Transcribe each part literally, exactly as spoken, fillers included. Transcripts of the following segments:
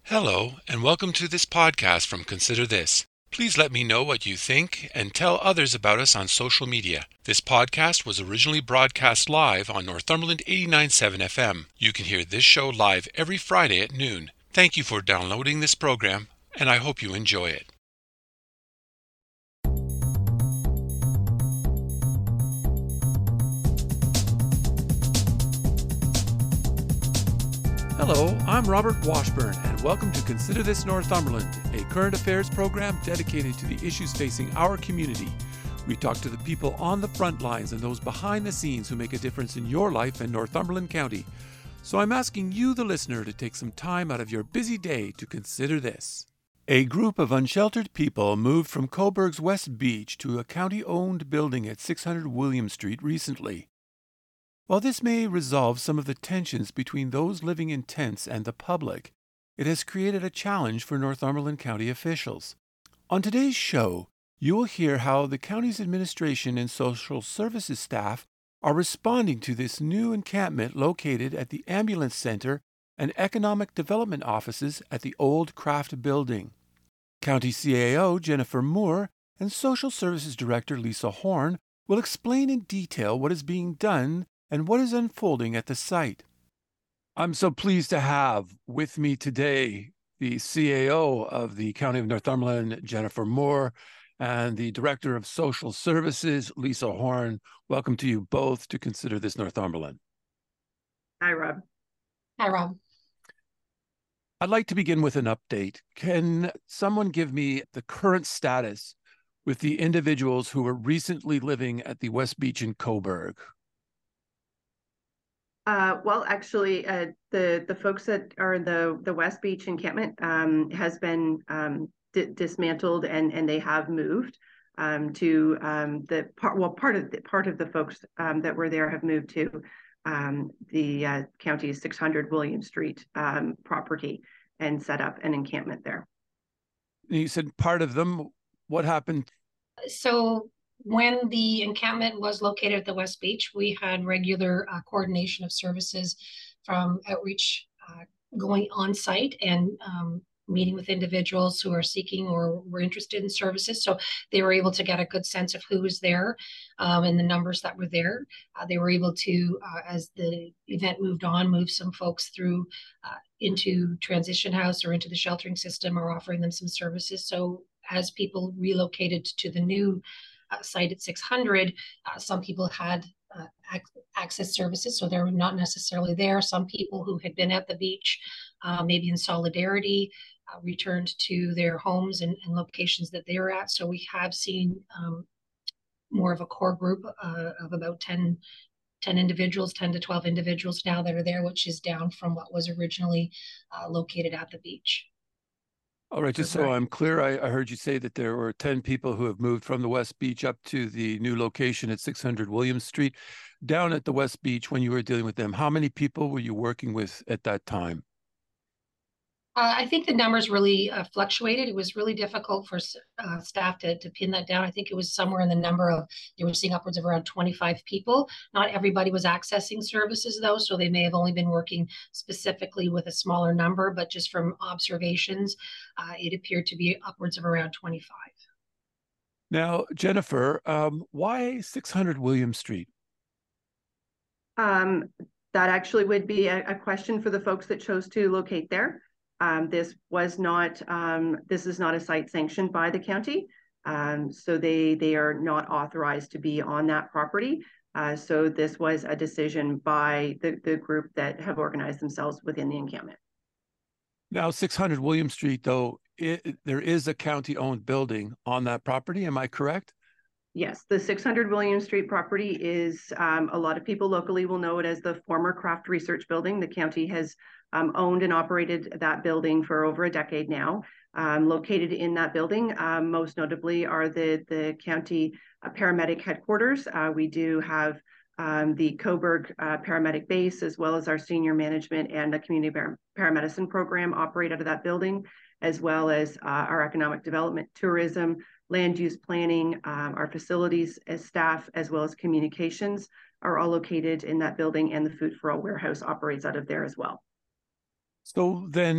Hello, and welcome to this podcast from Consider This. Please let me know what you think and tell others about us on social media. This podcast was originally broadcast live on Northumberland eighty-nine point seven F M. You can hear this show live every Friday at noon. Thank you for downloading this program, and I hope you enjoy it. Hello, I'm Robert Washburn, and welcome to Consider This Northumberland, a current affairs program dedicated to the issues facing our community. We talk to the people on the front lines and those behind the scenes who make a difference in your life in Northumberland County. So I'm asking you, the listener, to take some time out of your busy day to consider this. A group of unsheltered people moved from Coburg's West Beach to a county-owned building at six hundred William Street recently. While this may resolve some of the tensions between those living in tents and the public, it has created a challenge for Northumberland County officials. On today's show, you will hear how the county's administration and social services staff are responding to this new encampment located at the Ambulance Center and Economic Development offices at the old Kraft Building. County C A O Jennifer Moore and Social Services Director Lisa Horn will explain in detail what is being done and what is unfolding at the site. I'm so pleased to have with me today the C A O of the County of Northumberland, Jennifer Moore, and the Director of Social Services, Lisa Horn. Welcome to you both to Consider This Northumberland. Hi, Rob. Hi, Rob. I'd like to begin with an update. Can someone give me the current status with the individuals who were recently living at the West Beach in Coburg? Uh, well, actually, uh, the the folks that are in the the West Beach encampment um, has been um, d- dismantled, and and they have moved um, to um, the part. Well, part of the part of the folks um, that were there have moved to um, the uh, county's six hundred William Street um, property and set up an encampment there. You said part of them. What happened? So when the encampment was located at the West Beach, we had regular uh, coordination of services from outreach uh, going on site and um, meeting with individuals who are seeking or were interested in services. So they were able to get a good sense of who was there um, and the numbers that were there. Uh, they were able to, uh, as the event moved on, move some folks through uh, into transition house or into the sheltering system or offering them some services. So as people relocated to the new Uh, site at six hundred, uh, some people had uh, ac- access services, so they're not necessarily there. Some people who had been at the beach, uh, maybe in solidarity, uh, returned to their homes and, and locations that they were at. So we have seen um, more of a core group uh, of about ten, ten individuals, ten to twelve individuals now that are there, which is down from what was originally uh, located at the beach. All right, just so I'm clear, I, I heard you say that there were ten people who have moved from the West Beach up to the new location at six hundred William Street. Down at the West Beach, when you were dealing with them, how many people were you working with at that time? Uh, I think the numbers really uh, fluctuated. It was really difficult for uh, staff to, to pin that down. I think it was somewhere in the number of, they were seeing upwards of around twenty-five people. Not everybody was accessing services though, so they may have only been working specifically with a smaller number, but just from observations, uh, it appeared to be upwards of around twenty-five. Now, Jennifer, um, why six hundred William Street? Um, that actually would be a, a question for the folks that chose to locate there. Um, this was not, um, this is not a site sanctioned by the county. Um, so they, they are not authorized to be on that property. Uh, so this was a decision by the, the group that have organized themselves within the encampment. Now, six hundred William Street, though, it, there is a county-owned building on that property. Am I correct? Yes, the six hundred William Street property is, um, a lot of people locally will know it as the former Kraft Research Building. The county has um, owned and operated that building for over a decade now. Um, located in that building, um, most notably are the, the county uh, paramedic headquarters. Uh, we do have um, the Coburg uh, paramedic base, as well as our senior management and the community par- paramedicine program operate out of that building, as well as uh, our economic development, tourism, land use planning, um, our facilities as staff, as well as communications are all located in that building, and the Food for All warehouse operates out of there as well. So then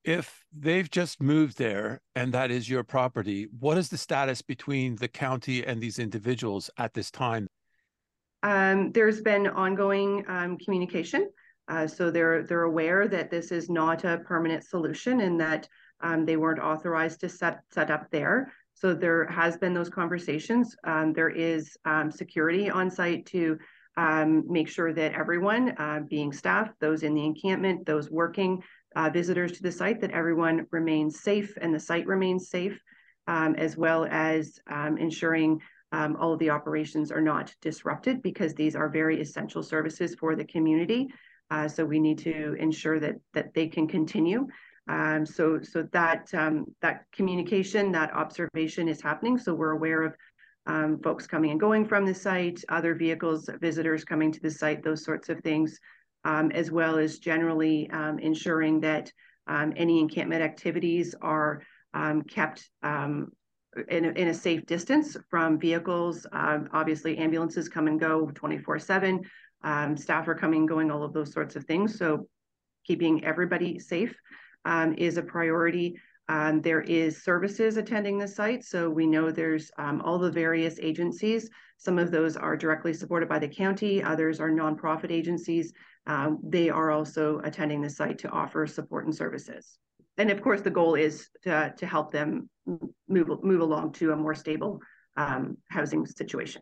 if they've just moved there and that is your property, what is the status between the county and these individuals at this time? Um, there's been ongoing um, communication. Uh, so they're they're aware that this is not a permanent solution and that um, they weren't authorized to set set up there. So there has been those conversations. Um, there is um, security on site to um, make sure that everyone, uh, being staff, those in the encampment, those working, uh, visitors to the site, that everyone remains safe and the site remains safe, um, as well as um, ensuring um, all of the operations are not disrupted, because these are very essential services for the community. Uh, so we need to ensure that that they can continue. Um, so so that um, that communication, that observation is happening. So we're aware of um, folks coming and going from the site, other vehicles, visitors coming to the site, those sorts of things, um, as well as generally um, ensuring that um, any encampment activities are um, kept um, in a, in a safe distance from vehicles. Um, obviously, ambulances come and go twenty-four seven. Um, staff are coming and going, all of those sorts of things. So keeping everybody safe um, is a priority. Um, there is services attending the site. So we know there's um, all the various agencies. Some of those are directly supported by the county. Others are nonprofit agencies. Um, they are also attending the site to offer support and services. And of course, the goal is to, to help them move, move along to a more stable um, housing situation.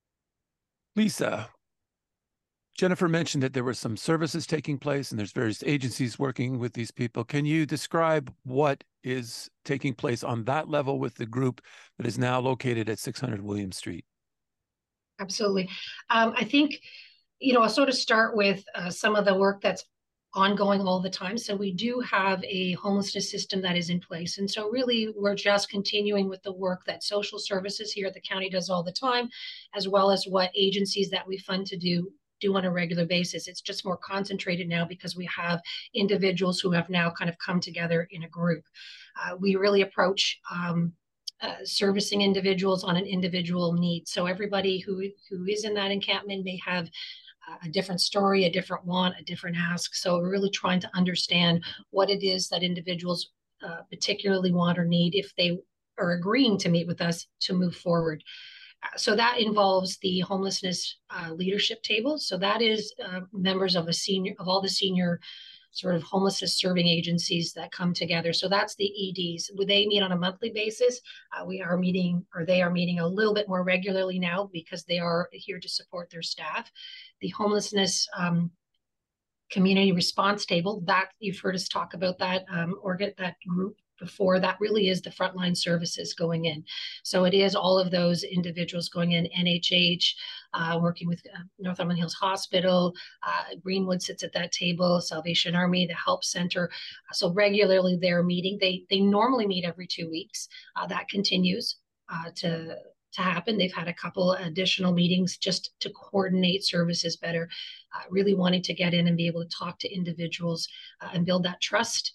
Lisa, Jennifer mentioned that there were some services taking place and there's various agencies working with these people. Can you describe what is taking place on that level with the group that is now located at six hundred William Street? Absolutely. Um, I think, you know, I'll sort of start with uh, some of the work that's ongoing all the time. So we do have a homelessness system that is in place. And so really we're just continuing with the work that social services here at the county does all the time, as well as what agencies that we fund to do do on a regular basis. It's just more concentrated now because we have individuals who have now kind of come together in a group. Uh, we really approach um, uh, servicing individuals on an individual need. So everybody who, who is in that encampment may have a different story, a different want, a different ask. So we're really trying to understand what it is that individuals uh, particularly want or need if they are agreeing to meet with us to move forward. So that involves the homelessness uh, leadership table. So that is uh, members of a senior of all the senior sort of homelessness serving agencies that come together. So that's the E Ds. They meet on a monthly basis. Uh, we are meeting, or they are meeting a little bit more regularly now because they are here to support their staff. The homelessness um, community response table, that you've heard us talk about that um, or get that group before, that really is the frontline services going in. So it is all of those individuals going in, N H H, uh, working with uh, Northumberland Hills Hospital, uh, Greenwood sits at that table, Salvation Army, the Help Center. So regularly they're meeting. They, they normally meet every two weeks. Uh, that continues uh, to, to happen. They've had a couple additional meetings just to coordinate services better, uh, really wanting to get in and be able to talk to individuals uh, and build that trust,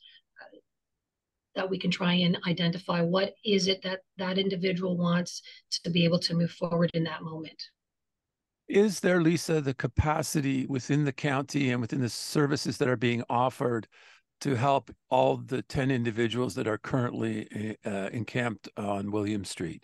that we can try and identify what is it that that individual wants to be able to move forward in that moment. Is there, Lisa, the capacity within the county and within the services that are being offered to help all the ten individuals that are currently uh, encamped on William Street?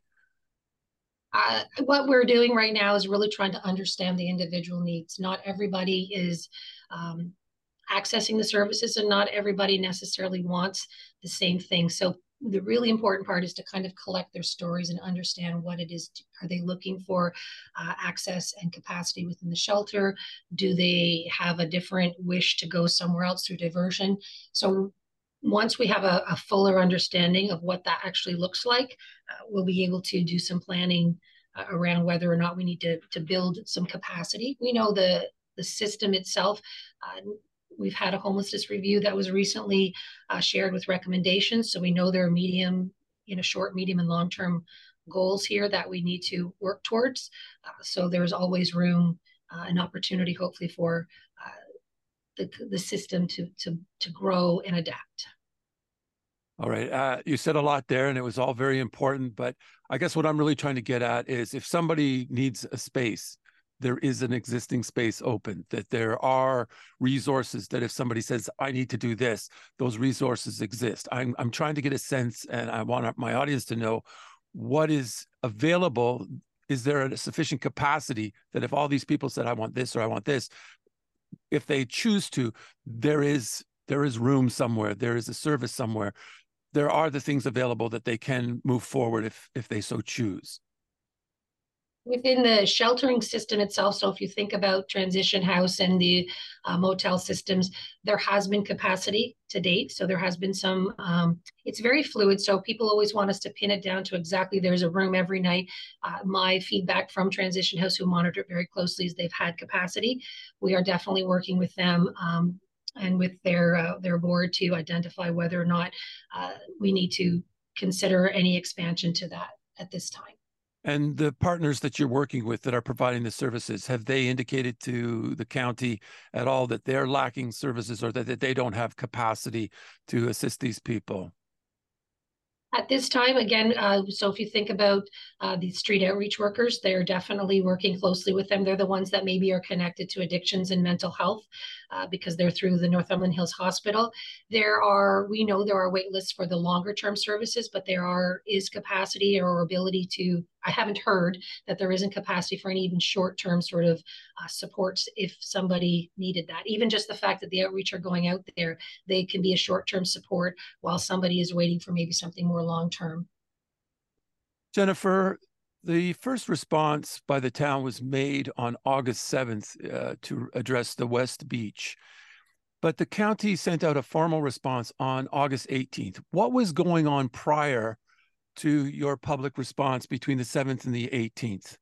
Uh, what we're doing right now is really trying to understand the individual needs. Not everybody is um, accessing the services, and not everybody necessarily wants the same thing. So the really important part is to kind of collect their stories and understand what it is. Are they looking for uh, access and capacity within the shelter? Do they have a different wish to go somewhere else through diversion? So once we have a, a fuller understanding of what that actually looks like, uh, we'll be able to do some planning uh, around whether or not we need to, to build some capacity. We know the, the system itself, uh, we've had a homelessness review that was recently uh, shared with recommendations. So we know there are medium, you know, short, medium, and long-term goals here that we need to work towards. Uh, so there's always room uh, and opportunity, hopefully, for uh, the, the system to, to, to grow and adapt. All right. Uh, you said a lot there, and it was all very important. But I guess what I'm really trying to get at is if somebody needs a space there is an existing space open, that there are resources that if somebody says, I need to do this, those resources exist. I'm, I'm trying to get a sense, and I want my audience to know what is available. Is there a sufficient capacity that if all these people said, I want this or I want this, if they choose to, there is, there is room somewhere, there is a service somewhere. There are the things available that they can move forward if, if they so choose. Within the sheltering system itself, so if you think about transition house and the uh, motel systems, there has been capacity to date. So there has been some, um, it's very fluid. So people always want us to pin it down to exactly there's a room every night. Uh, my feedback from transition house who monitor it very closely is they've had capacity. We are definitely working with them um, and with their, uh, their board to identify whether or not uh, we need to consider any expansion to that at this time. And the partners that you're working with that are providing the services, have they indicated to the county at all that they're lacking services or that, that they don't have capacity to assist these people? At this time, again, uh, so if you think about uh, the street outreach workers, they're definitely working closely with them. They're the ones that maybe are connected to addictions and mental health uh, because they're through the Northumberland Hills Hospital. There are, we know there are wait lists for the longer term services, but there are is capacity or ability to, I haven't heard that there isn't capacity for any even short term sort of uh, supports if somebody needed that. Even just the fact that the outreach are going out there, they can be a short term support while somebody is waiting for maybe something more long term. Jennifer, the first response by the town was made on August seventh uh, to address the West Beach, but the county sent out a formal response on August eighteenth. What was going on prior to your public response between the seventh and the eighteenth?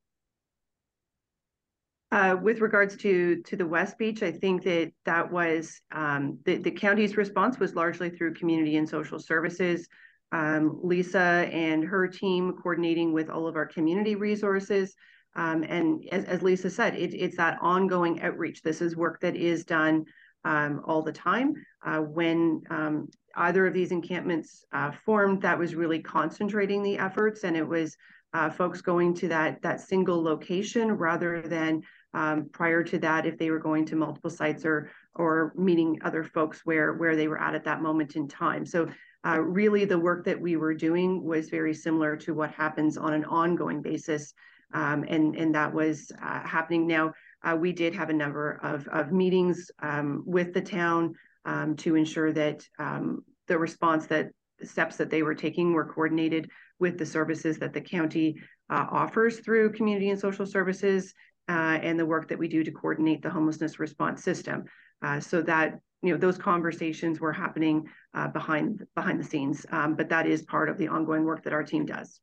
Uh, with regards to to the West Beach, I think that that was um, the, the county's response was largely through community and social services. Um, Lisa and her team coordinating with all of our community resources. Um, and as, as Lisa said, it, it's that ongoing outreach. This is work that is done um, all the time. Uh, when um, either of these encampments uh, formed, that was really concentrating the efforts, and it was uh, folks going to that, that single location rather than um, prior to that, if they were going to multiple sites or, or meeting other folks where, where they were at at that moment in time. So Uh, really, the work that we were doing was very similar to what happens on an ongoing basis, um, and, and that was uh, happening. Now, uh, we did have a number of, of meetings um, with the town um, to ensure that um, the response, that the steps that they were taking were coordinated with the services that the county uh, offers through community and social services, uh, and the work that we do to coordinate the homelessness response system. Uh, so that you know, those conversations were happening uh, behind behind the scenes, um, but that is part of the ongoing work that our team does.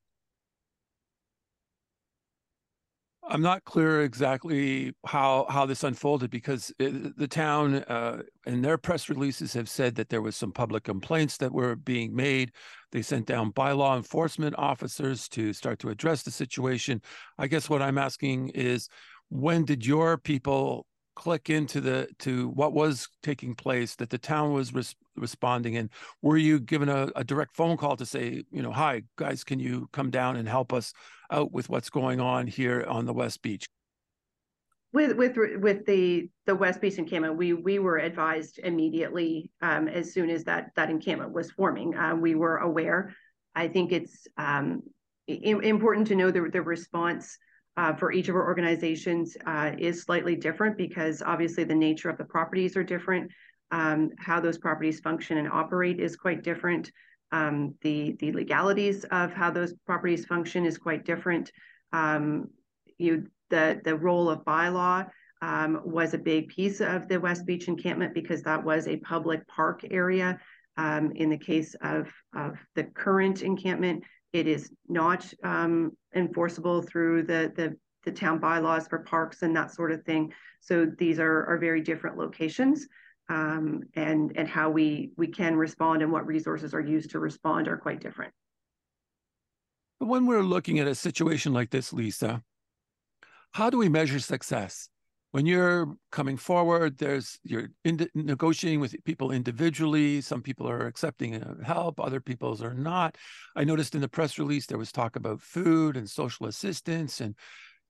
I'm not clear exactly how how this unfolded because it, the town uh, in their press releases have said that there was some public complaints that were being made. They sent down bylaw enforcement officers to start to address the situation. I guess what I'm asking is, when did your people click into the to what was taking place, that the town was res responding, and were you given a, a direct phone call to say, you know, hi guys, can you come down and help us out with what's going on here on the West Beach? With with with the the West Beach encampment, we we were advised immediately um, as soon as that that encampment was forming. Uh, we were aware. I think it's um, important to know the the response Uh, for each of our organizations uh, is slightly different because obviously the nature of the properties are different. Um, how those properties function and operate is quite different. Um, the, the legalities of how those properties function is quite different. Um, you, the, the role of bylaw um, was a big piece of the West Beach encampment because that was a public park area. Um, in the case of, of the current encampment, it is not um, enforceable through the, the the town bylaws for parks and that sort of thing. So these are are very different locations, um, and and how we we can respond and what resources are used to respond are quite different. But when we're looking at a situation like this, Lisa, how do we measure success? When you're coming forward, there's you're in, negotiating with people individually. Some people are accepting help, other people's are not. I noticed in the press release there was talk about food and social assistance and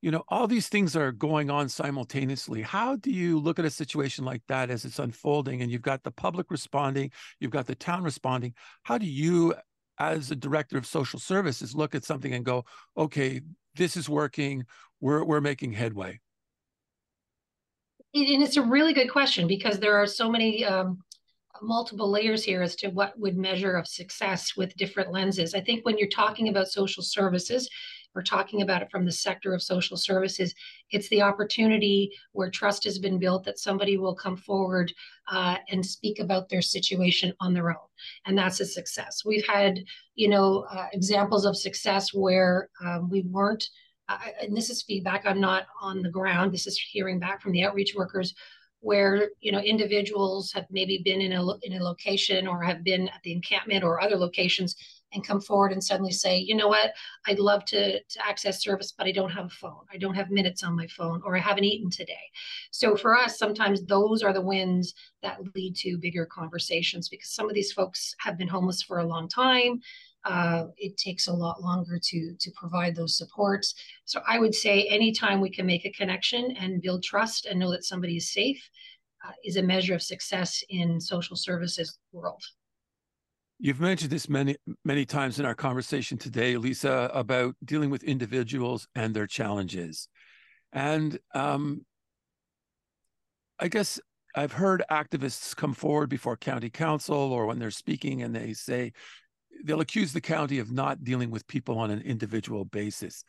You know, all these things are going on simultaneously. How do you look at a situation like that as it's unfolding and you've got the public responding, you've got the town responding? How do you, as a director of social services, look at something and go, okay, this is working, we're, we're making headway? And it's a really good question because there are so many um, multiple layers here as to what would measure of success with different lenses. I think when you're talking about social services, we're talking about it from the sector of social services. It's the opportunity where trust has been built that somebody will come forward uh, and speak about their situation on their own. And that's a success. We've had, you know, uh, examples of success where um, we weren't, uh, and this is feedback, I'm not on the ground, this is hearing back from the outreach workers, where you know individuals have maybe been in a in a location or have been at the encampment or other locations and come forward and suddenly say, you know what, I'd love to, to access service, but I don't have a phone. I don't have minutes on my phone, or I haven't eaten today. So for us, sometimes those are the wins that lead to bigger conversations because some of these folks have been homeless for a long time. Uh, it takes a lot longer to, to provide those supports. So I would say anytime we can make a connection and build trust and know that somebody is safe uh, is a measure of success in social services world. You've mentioned this many, many times in our conversation today, Lisa, about dealing with individuals and their challenges. And um, I guess I've heard activists come forward before county council or when they're speaking and they say, they'll accuse the county of not dealing with people on an individual basis.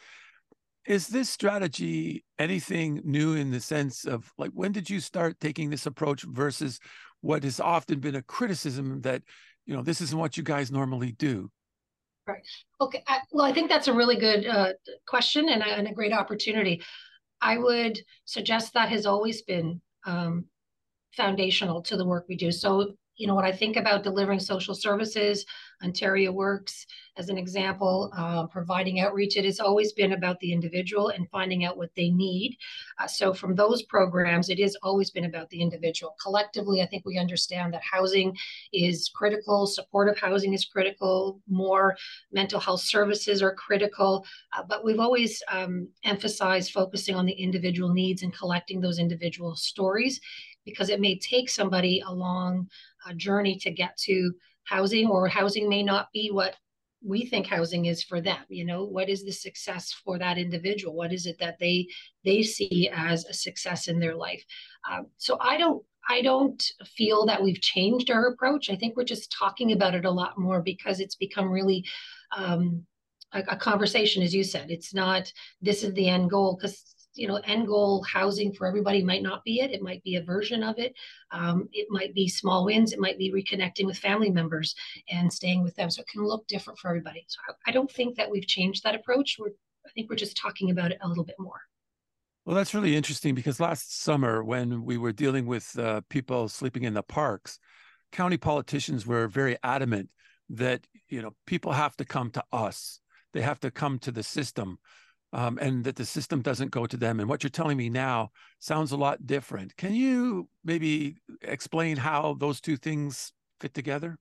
Is this strategy anything new in the sense of, like, when did you start taking this approach versus what has often been a criticism that, you know, this isn't what you guys normally do? Right. Okay. I, well, I think that's a really good uh, question and a, and a great opportunity. I would suggest that has always been um, foundational to the work we do. So, you know, when I think about delivering social services, Ontario Works, as an example, uh, providing outreach, it has always been about the individual and finding out what they need. Uh, so from those programs, it has always been about the individual. Collectively, I think we understand that housing is critical, supportive housing is critical, more mental health services are critical, uh, but we've always um, emphasized focusing on the individual needs and collecting those individual stories, because it may take somebody a long uh, journey to get to housing, or housing may not be what we think housing is for them. You know, what is the success for that individual? What is it that they they see as a success in their life? Um, so I don't I don't feel that we've changed our approach. I think we're just talking about it a lot more because it's become really um, a, a conversation, as you said. It's not this is the end goal, because you know, end goal housing for everybody might not be it. It might be a version of it. Um, it might be small wins. It might be reconnecting with family members and staying with them. So it can look different for everybody. So I don't think that we've changed that approach. We're, I think we're just talking about it a little bit more. Well, that's really interesting because last summer when we were dealing with uh, people sleeping in the parks, county politicians were very adamant that, you know, people have to come to us. They have to come to the system. Um, and that the system doesn't go to them. And what you're telling me now sounds a lot different. Can you maybe explain how those two things fit together?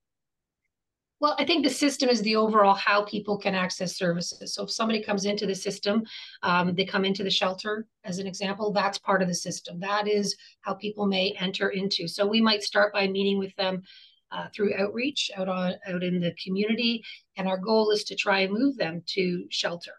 Well, I think the system is the overall how people can access services. So if somebody comes into the system, um, they come into the shelter, as an example, that's part of the system. That is how people may enter into. So we might start by meeting with them uh, through outreach out on out in the community. And our goal is to try and move them to shelter.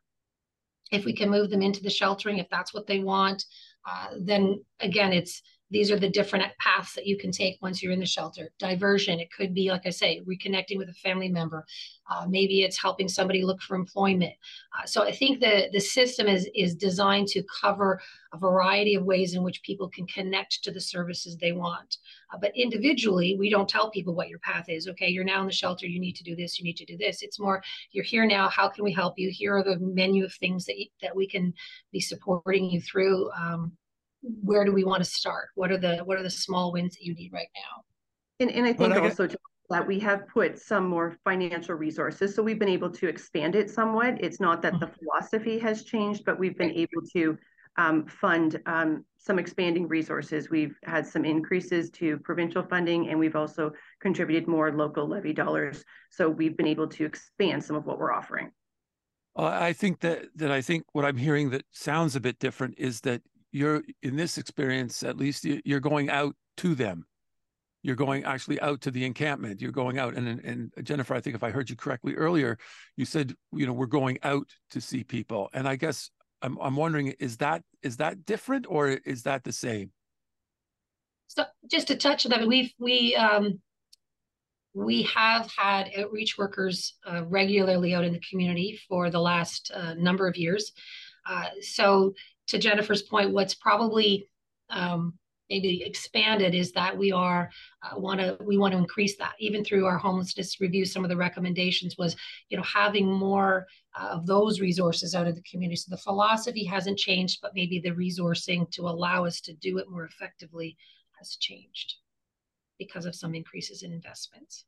If we can move them into the sheltering, if that's what they want, uh, then again, it's these are the different paths that you can take once you're in the shelter. Diversion, it could be, like I say, reconnecting with a family member. Uh, maybe it's helping somebody look for employment. Uh, so I think the, the system is, is designed to cover a variety of ways in which people can connect to the services they want. Uh, but individually, we don't tell people what your path is. Okay, you're now in the shelter, you need to do this, you need to do this. It's more, you're here now, how can we help you? Here are the menu of things that, you, that we can be supporting you through. Um, where do we want to start? What are the what are the small wins that you need right now? And, and I think I also get... that we have put some more financial resources. So we've been able to expand it somewhat. It's not that mm-hmm. the philosophy has changed, but we've been right. able to um, fund um, some expanding resources. We've had some increases to provincial funding, and we've also contributed more local levy dollars. So we've been able to expand some of what we're offering. Uh, I think that that I think what I'm hearing that sounds a bit different is that you're in this experience, at least you're going out to them. You're going actually out to the encampment. You're going out, and and Jennifer, I think if I heard you correctly earlier, you said, you know, we're going out to see people. And I guess I'm I'm wondering, is that is that different or is that the same? So just to touch on that, we've we um we have had outreach workers uh, regularly out in the community for the last uh, number of years. Uh, so to Jennifer's point, what's probably um, maybe expanded is that we are uh, want to we want to increase that. Even through our homelessness review, some of the recommendations was, you know, having more uh, of those resources out of the community. So the philosophy hasn't changed, but maybe the resourcing to allow us to do it more effectively has changed because of some increases in investments.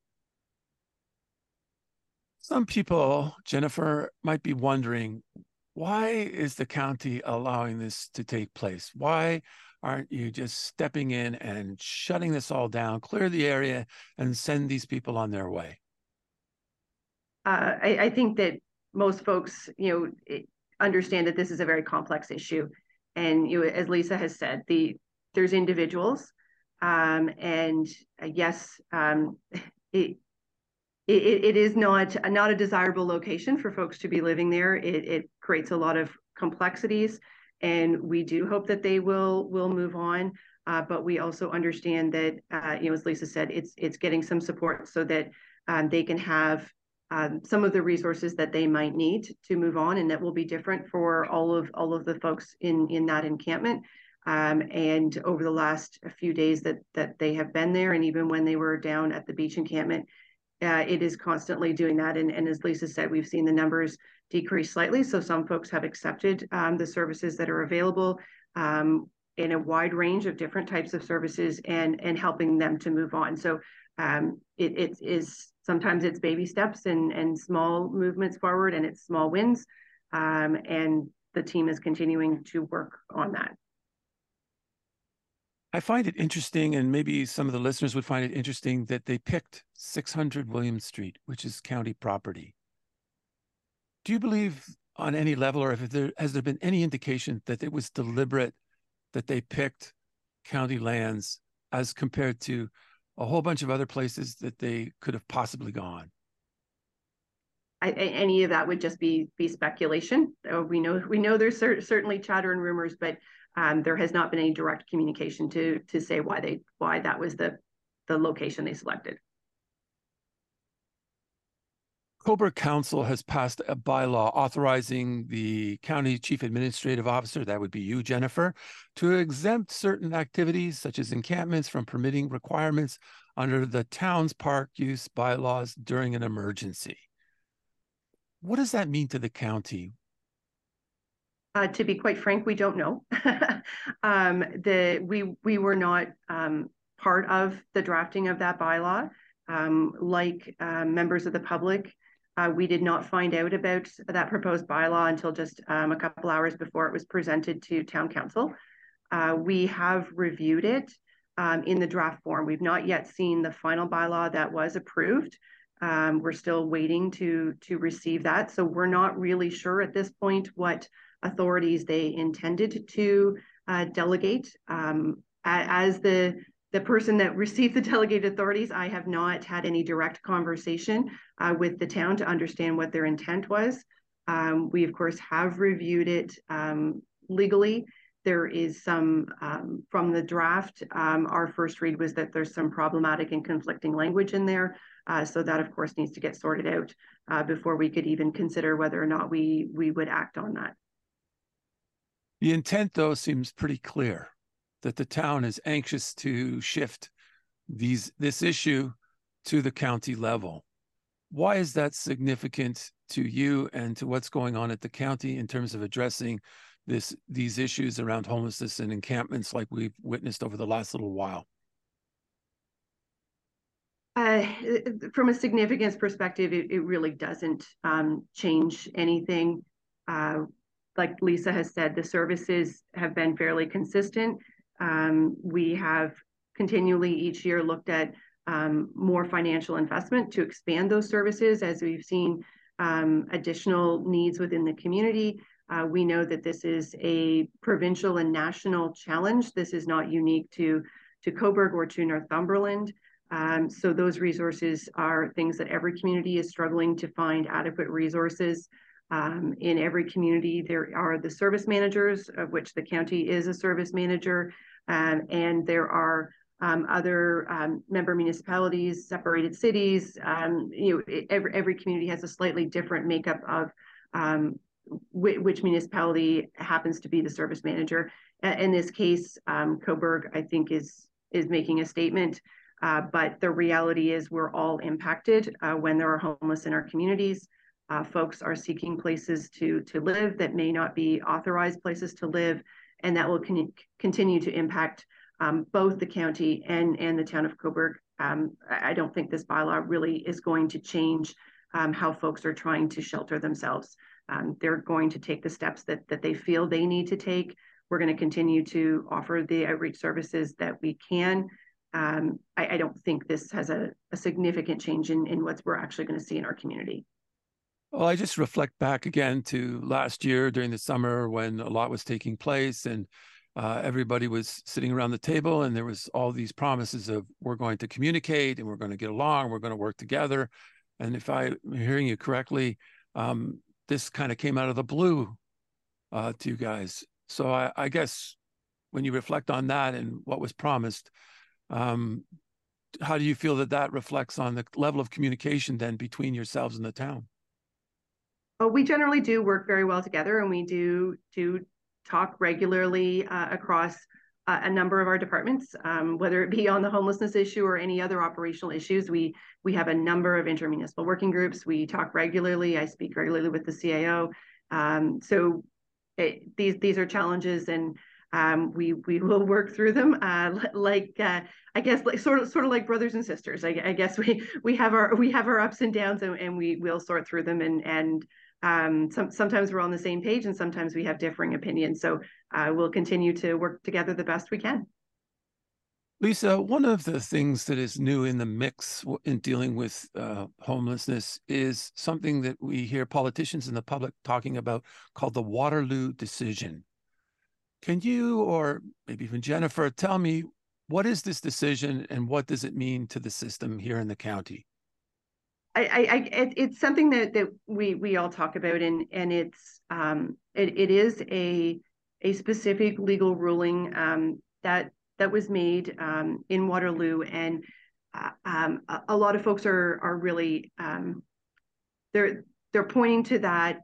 Some people, Jennifer, might be wondering, why is the county allowing this to take place? Why aren't you just stepping in and shutting this all down, clear the area, and send these people on their way? Uh, I, I think that most folks, you know, it, understand that this is a very complex issue. And you know, as Lisa has said, the there's individuals, um, and uh, yes, um, it, it it is not not a desirable location for folks to be living there. It, it creates a lot of complexities, and we do hope that they will will move on. Uh, but we also understand that, uh, you know, as Lisa said, it's it's getting some support so that um, they can have um, some of the resources that they might need to move on, and that will be different for all of all of the folks in in that encampment. Um, and over the last few days that that they have been there, and even when they were down at the beach encampment, uh, it is constantly doing that. And, and as Lisa said, we've seen the numbers decrease slightly. So some folks have accepted um, the services that are available um, in a wide range of different types of services, and and helping them to move on. So um, it, it is sometimes it's baby steps and and small movements forward, and it's small wins. Um, and the team is continuing to work on that. I find it interesting, and maybe some of the listeners would find it interesting, that they picked six hundred William Street, which is county property. Do you believe on any level, or if there has there been any indication that it was deliberate that they picked county lands as compared to a whole bunch of other places that they could have possibly gone? I, any of that would just be be speculation. Uh, we know we know there's cer certainly chatter and rumors, but um, there has not been any direct communication to to say why they why that was the the location they selected. Cobourg Council has passed a bylaw authorizing the county chief administrative officer, that would be you, Jennifer, to exempt certain activities such as encampments from permitting requirements under the town's park use bylaws during an emergency. What does that mean to the county? Uh, to be quite frank, we don't know. um, the we we were not um, part of the drafting of that bylaw. Um, like uh, members of the public, uh, we did not find out about that proposed bylaw until just um, a couple hours before it was presented to town council. Uh, we have reviewed it um, in the draft form. We've not yet seen the final bylaw that was approved. Um, we're still waiting to to receive that, so we're not really sure at this point what authorities they intended to uh, delegate. Um, as the the person that received the delegated authorities, I have not had any direct conversation uh, with the town to understand what their intent was. Um, we, of course, have reviewed it um, legally. There is some, um, from the draft, um, our first read was that there's some problematic and conflicting language in there. Uh, so that, of course, needs to get sorted out uh, before we could even consider whether or not we, we would act on that. The intent, though, seems pretty clear, that the town is anxious to shift these this issue to the county level. Why is that significant to you and to what's going on at the county in terms of addressing this these issues around homelessness and encampments like we've witnessed over the last little while? Uh, from a significance perspective, it, it really doesn't um, change anything. Uh, like Lisa has said, the services have been fairly consistent. Um, we have continually each year looked at um, more financial investment to expand those services, as we've seen um, additional needs within the community. Uh, we know that this is a provincial and national challenge. This is not unique to, to Cobourg or to Northumberland. Um, so those resources are things that every community is struggling to find adequate resources. Um, in every community, there are the service managers, of which the county is a service manager, um, and there are um, other um, member municipalities, separated cities. Um, you know, it, every, every community has a slightly different makeup of um, wh which municipality happens to be the service manager. In this case, um, Cobourg, I think, is is making a statement. Uh, but the reality is we're all impacted uh, when there are homeless in our communities. Uh, folks are seeking places to, to live that may not be authorized places to live, and that will con continue to impact um, both the county and, and the town of Cobourg. Um, I don't think this bylaw really is going to change um, how folks are trying to shelter themselves. Um, they're going to take the steps that, that they feel they need to take. We're going to continue to offer the outreach services that we can. Um, I, I don't think this has a, a significant change in, in what we're actually going to see in our community. Well, I just reflect back again to last year during the summer when a lot was taking place, and uh, everybody was sitting around the table, and there was all these promises of we're going to communicate and we're going to get along, we're going to work together. And if I'm hearing you correctly, um, this kind of came out of the blue uh, to you guys. So I, I guess when you reflect on that and what was promised, um, how do you feel that that reflects on the level of communication then between yourselves and the town? Oh, we generally do work very well together, and we do do talk regularly uh, across uh, a number of our departments, um, whether it be on the homelessness issue or any other operational issues. We we have a number of intermunicipal working groups. We talk regularly. I speak regularly with the C A O. Um, so it, these these are challenges, and um, we we will work through them. Uh, like uh, I guess like sort of sort of like brothers and sisters. I, I guess we we have our we have our ups and downs, and, and we will sort through them. And and um, some, sometimes we're on the same page, and sometimes we have differing opinions. So uh, we'll continue to work together the best we can. Lisa, one of the things that is new in the mix in dealing with uh, homelessness is something that we hear politicians and the public talking about called the Waterloo decision. Can you, or maybe even Jennifer, tell me, what is this decision and what does it mean to the system here in the county? I, I, it, it's something that that we we all talk about, and and it's um it, it is a a specific legal ruling um that that was made um in Waterloo, and uh, um a, a lot of folks are are really um they're they're pointing to that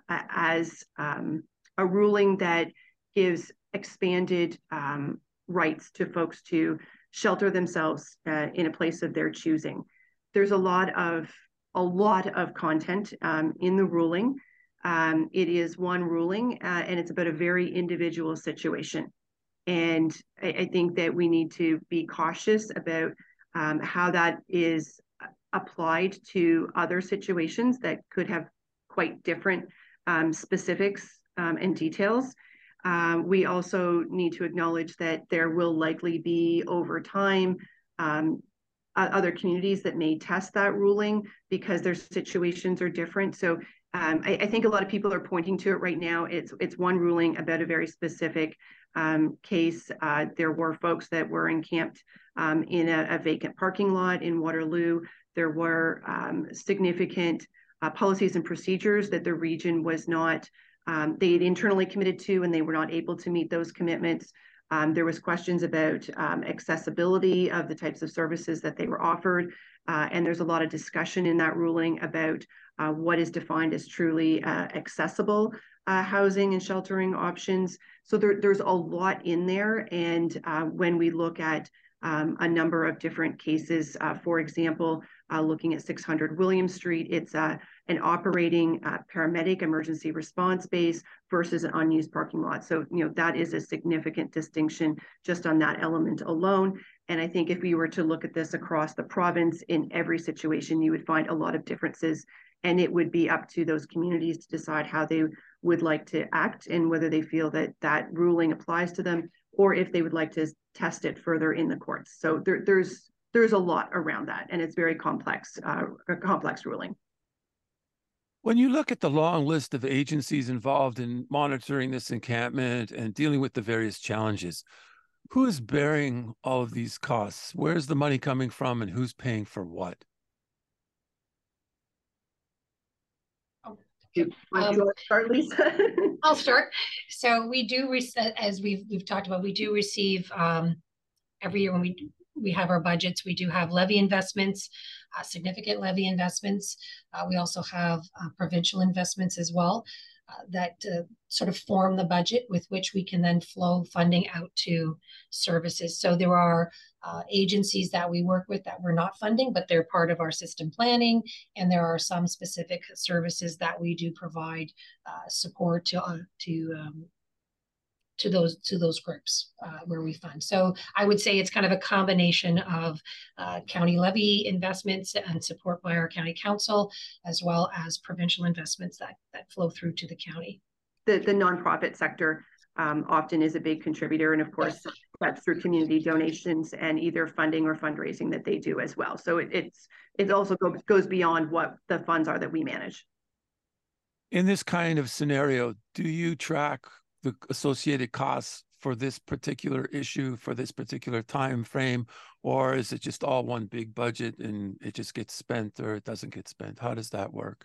as um a ruling that gives expanded um rights to folks to shelter themselves uh, in a place of their choosing. There's a lot of a lot of content um, in the ruling. Um, it is one ruling, uh, and it's about a very individual situation. And I, I think that we need to be cautious about um, how that is applied to other situations that could have quite different um, specifics um, and details. Um, we also need to acknowledge that there will likely be over time um, other communities that may test that ruling because their situations are different. So um, I, I think a lot of people are pointing to it right now. It's it's one ruling about a very specific um, case. Uh, there were folks that were encamped um, in a, a vacant parking lot in Waterloo. There were um, significant uh, policies and procedures that the region was not, um, they had internally committed to, and they were not able to meet those commitments. Um, there was questions about um, accessibility of the types of services that they were offered. Uh, and there's a lot of discussion in that ruling about uh, what is defined as truly uh, accessible uh, housing and sheltering options. So there, there's a lot in there. And uh, when we look at um, a number of different cases, uh, for example, uh, looking at six hundred William Street, it's uh, an operating uh, paramedic emergency response base versus an unused parking lot. So, you know, that is a significant distinction just on that element alone. And I think if we were to look at this across the province in every situation, you would find a lot of differences, and it would be up to those communities to decide how they would like to act and whether they feel that that ruling applies to them, or if they would like to test it further in the courts. So there, there's there's a lot around that, and it's very complex, uh, a complex ruling. When you look at the long list of agencies involved in monitoring this encampment and dealing with the various challenges, who is bearing all of these costs? Where's the money coming from and who's paying for what? Um, start, Lisa? I'll start. So we do, as we've we've talked about, we do receive um, every year when we we have our budgets, we do have levy investments, uh, significant levy investments. Uh, we also have uh, provincial investments as well uh, that uh, sort of form the budget with which we can then flow funding out to services. So there are uh, agencies that we work with that we're not funding, but they're part of our system planning. And there are some specific services that we do provide uh, support to, uh, to um, to those to those groups uh, where we fund. So I would say it's kind of a combination of uh, county levy investments and support by our county council, as well as provincial investments that that flow through to the county. The the nonprofit sector um, often is a big contributor, and of course yes. that's through community donations and either funding or fundraising that they do as well. So it, it's it also go, goes beyond what the funds are that we manage. In this kind of scenario, do you track the associated costs for this particular issue, for this particular time frame, or is it just all one big budget and it just gets spent or it doesn't get spent? How does that work?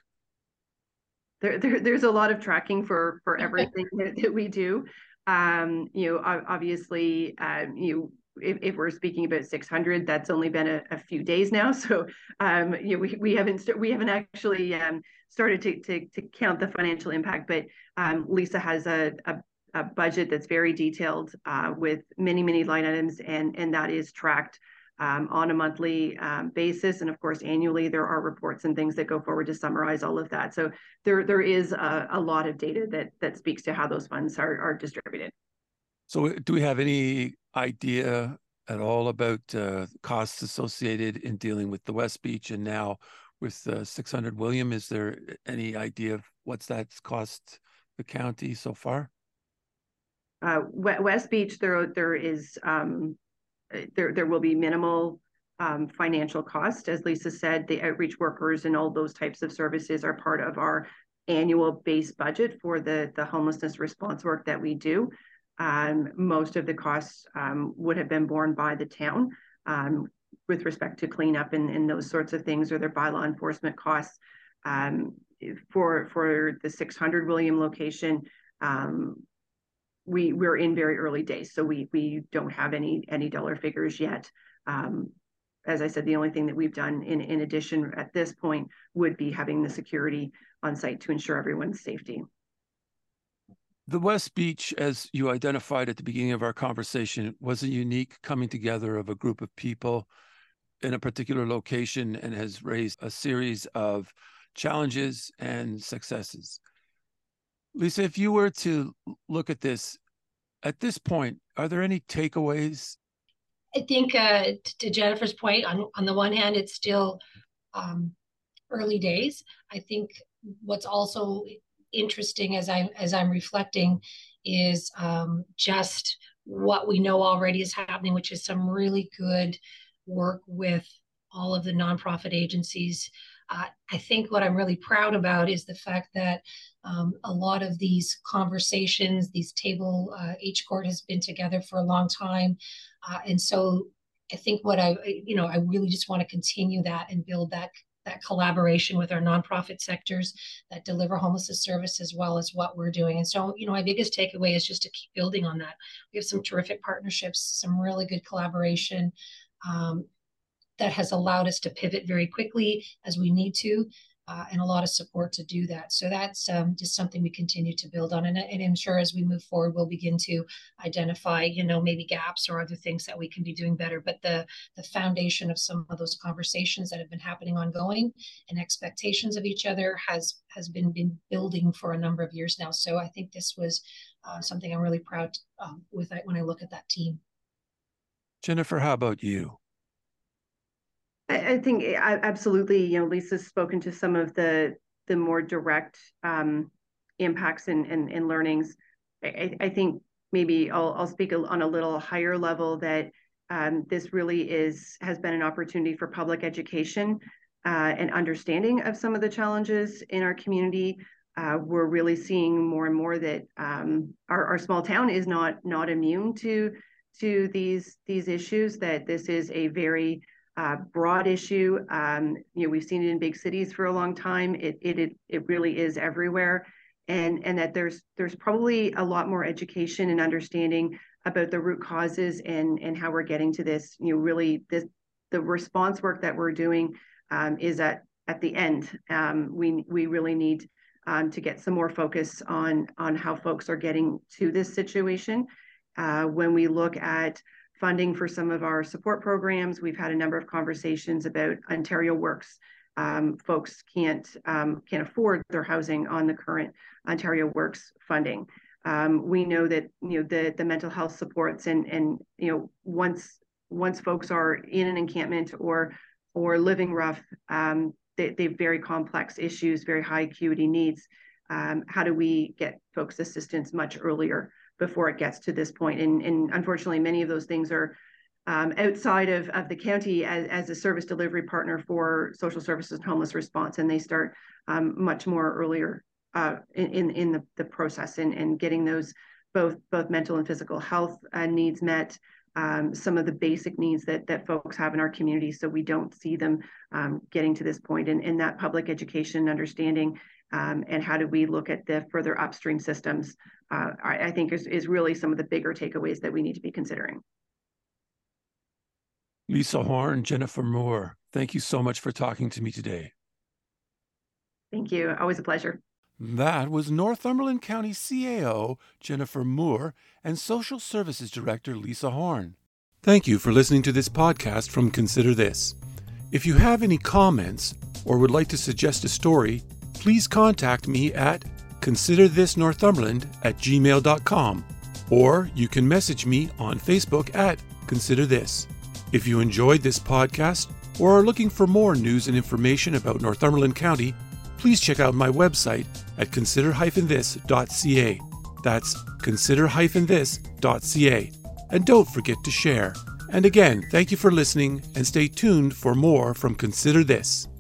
There, there there's a lot of tracking for for everything that, that we do. Um, you know, obviously, um, you if, if we're speaking about six hundred, that's only been a, a few days now. So, um, you know, we we haven't we haven't actually um, started to, to to count the financial impact. But um, Lisa has a, a a budget that's very detailed uh, with many many line items, and and that is tracked um, on a monthly um, basis, and of course annually there are reports and things that go forward to summarize all of that. So there there is a, a lot of data that that speaks to how those funds are are distributed. So do we have any idea at all about uh, costs associated in dealing with the West Beach and now with uh, six hundred William? Is there any idea of what's that's cost the county so far? Uh, West Beach, there there is um, there there will be minimal um, financial cost. As Lisa said, the outreach workers and all those types of services are part of our annual base budget for the the homelessness response work that we do. Um, most of the costs um, would have been borne by the town um, with respect to cleanup and, and those sorts of things, or their bylaw enforcement costs. Um, for for the six hundred William location, um, we we're in very early days, so we we don't have any any dollar figures yet. Um, as I said, the only thing that we've done in in addition at this point would be having the security on site to ensure everyone's safety. The West Beach, as you identified at the beginning of our conversation, was a unique coming together of a group of people in a particular location and has raised a series of challenges and successes. Lisa, if you were to look at this, at this point, are there any takeaways? I think uh, to Jennifer's point, on, on the one hand, it's still um, early days. I think what's also interesting as I as I'm reflecting is um, just what we know already is happening, which is some really good work with all of the nonprofit agencies. Uh, I think what I'm really proud about is the fact that um, a lot of these conversations, these table, uh, H Court has been together for a long time, uh, and so I think what I you know I really just want to continue that and build that. that collaboration with our nonprofit sectors that deliver homelessness service as well as what we're doing. And so, you know, my biggest takeaway is just to keep building on that. We have some terrific partnerships, some really good collaboration um, that has allowed us to pivot very quickly as we need to, uh, and a lot of support to do that. So that's um, just something we continue to build on. And, and I'm sure as we move forward, we'll begin to identify, you know, maybe gaps or other things that we can be doing better. But the, the foundation of some of those conversations that have been happening ongoing and expectations of each other has, has been, been building for a number of years now. So I think this was uh, something I'm really proud um, with when I look at that team. Jennifer, how about you? I think absolutely, you know, Lisa's spoken to some of the the more direct um, impacts and, and, and learnings. I, I think maybe I'll, I'll speak on a little higher level that um, this really is has been an opportunity for public education uh, an understanding of some of the challenges in our community. Uh, we're really seeing more and more that um, our, our small town is not not immune to to these these issues. That this is a very uh, broad issue. Um, you know, we've seen it in big cities for a long time. It it it, it really is everywhere, and and that there's there's probably a lot more education and understanding about the root causes and and how we're getting to this. You know, really this the response work that we're doing um, is at at the end. Um, we we really need Um, to get some more focus on on how folks are getting to this situation. Uh, when we look at funding for some of our support programs, we've had a number of conversations about Ontario Works. Um, folks can't um, can't afford their housing on the current Ontario Works funding. Um, we know that you know the the mental health supports and and you know once once folks are in an encampment or or living rough. Um, They, they have very complex issues, very high acuity needs. Um, how do we get folks assistance much earlier before it gets to this point? And, and unfortunately, many of those things are um, outside of, of the county as, as a service delivery partner for social services and homeless response, and they start um, much more earlier uh, in, in, in the, the process and, and getting those both, both mental and physical health uh, needs met. Um, some of the basic needs that that folks have in our community, so we don't see them um, getting to this point. And, and that public education understanding um, and how do we look at the further upstream systems, uh, I, I think is, is really some of the bigger takeaways that we need to be considering. Lisa Horn, Jennifer Moore, thank you so much for talking to me today. Thank you. Always a pleasure. That was Northumberland County C A O Jennifer Moore and Social Services Director Lisa Horn. Thank you for listening to this podcast from Consider This. If you have any comments or would like to suggest a story, please contact me at considerthisnorthumberland at gmail dot com, or you can message me on Facebook at Consider This. If you enjoyed this podcast or are looking for more news and information about Northumberland County, please check out my website at consider dash this dot c a. That's consider dash this dot c a. And don't forget to share. And again, thank you for listening and stay tuned for more from Consider This.